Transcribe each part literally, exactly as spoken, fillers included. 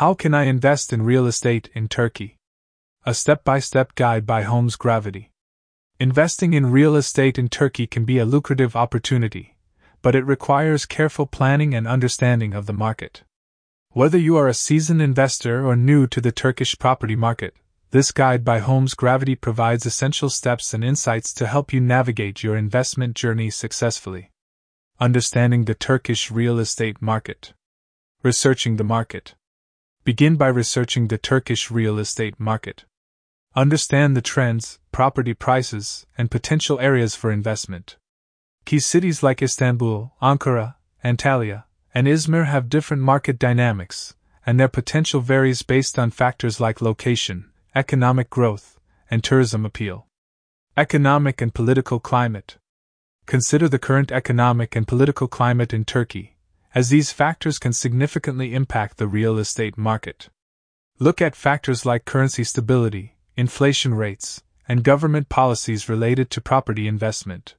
How can I invest in real estate in Turkey? A step-by-step guide by Homes Gravity. Investing in real estate in Turkey can be a lucrative opportunity, but it requires careful planning and understanding of the market. Whether you are a seasoned investor or new to the Turkish property market, this guide by Homes Gravity provides essential steps and insights to help you navigate your investment journey successfully. Understanding the Turkish real estate market. Researching the market. Begin by researching the Turkish real estate market. Understand the trends, property prices, and potential areas for investment. Key cities like Istanbul, Ankara, Antalya, and Izmir have different market dynamics, and their potential varies based on factors like location, economic growth, and tourism appeal. Economic and political climate. Consider the current economic and political climate in Turkey, as these factors can significantly impact the real estate market. Look at factors like currency stability, inflation rates, and government policies related to property investment.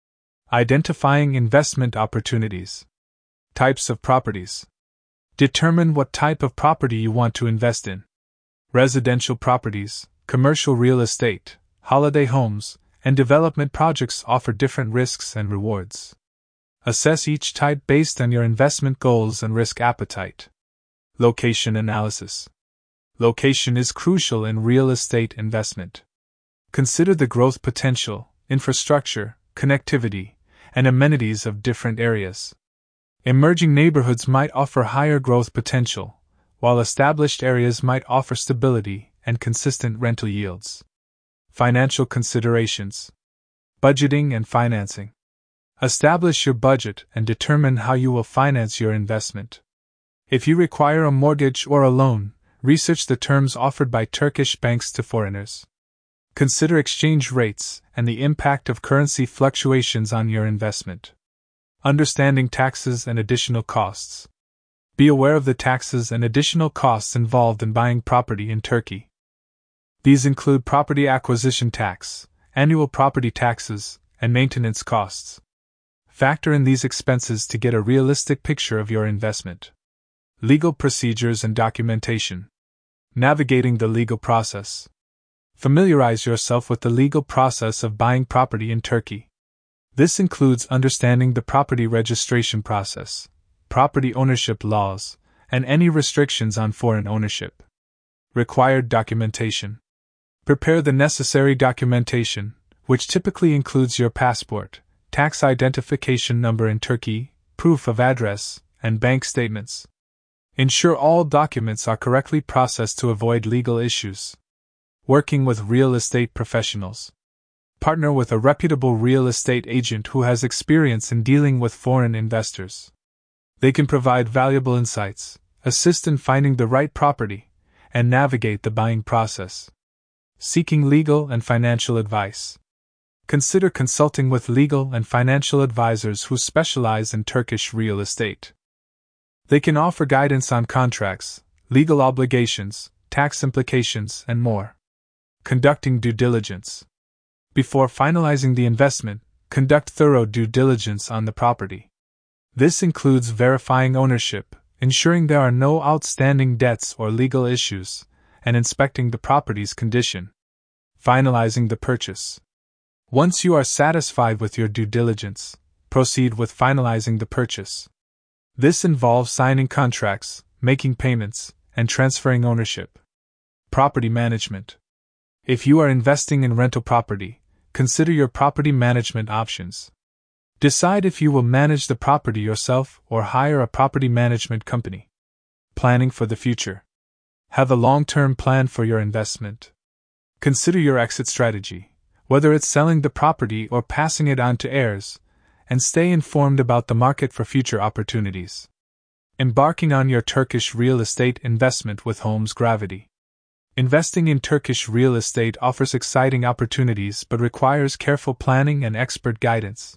Identifying investment opportunities. Types of properties. Determine what type of property you want to invest in. Residential properties, commercial real estate, holiday homes, and development projects offer different risks and rewards. Assess each type based on your investment goals and risk appetite. Location analysis. Location is crucial in real estate investment. Consider the growth potential, infrastructure, connectivity, and amenities of different areas. Emerging neighborhoods might offer higher growth potential, while established areas might offer stability and consistent rental yields. Financial considerations. Budgeting and financing. Establish your budget and determine how you will finance your investment. If you require a mortgage or a loan, research the terms offered by Turkish banks to foreigners. Consider exchange rates and the impact of currency fluctuations on your investment. Understanding taxes and additional costs. Be aware of the taxes and additional costs involved in buying property in Turkey. These include property acquisition tax, annual property taxes, and maintenance costs. Factor in these expenses to get a realistic picture of your investment. Legal procedures and documentation. Navigating the legal process. Familiarize yourself with the legal process of buying property in Turkey. This includes understanding the property registration process, property ownership laws, and any restrictions on foreign ownership. Required documentation. Prepare the necessary documentation, which typically includes your passport, tax identification number in Turkey, proof of address, and bank statements. Ensure all documents are correctly processed to avoid legal issues. Working with real estate professionals. Partner with a reputable real estate agent who has experience in dealing with foreign investors. They can provide valuable insights, assist in finding the right property, and navigate the buying process. Seeking legal and financial advice. Consider consulting with legal and financial advisors who specialize in Turkish real estate. They can offer guidance on contracts, legal obligations, tax implications, and more. Conducting due diligence. Before finalizing the investment, conduct thorough due diligence on the property. This includes verifying ownership, ensuring there are no outstanding debts or legal issues, and inspecting the property's condition. Finalizing the purchase. Once you are satisfied with your due diligence, proceed with finalizing the purchase. This involves signing contracts, making payments, and transferring ownership. Property management. If you are investing in rental property, consider your property management options. Decide if you will manage the property yourself or hire a property management company. Planning for the future. Have a long-term plan for your investment. Consider your exit strategy, whether it's selling the property or passing it on to heirs, and stay informed about the market for future opportunities. Embarking on your Turkish real estate investment with Homes Gravity. Investing in Turkish real estate offers exciting opportunities but requires careful planning and expert guidance.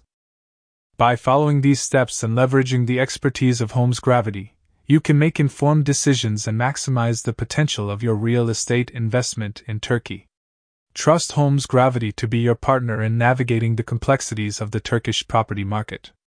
By following these steps and leveraging the expertise of Homes Gravity, you can make informed decisions and maximize the potential of your real estate investment in Turkey. Trust Homes Gravity to be your partner in navigating the complexities of the Turkish property market.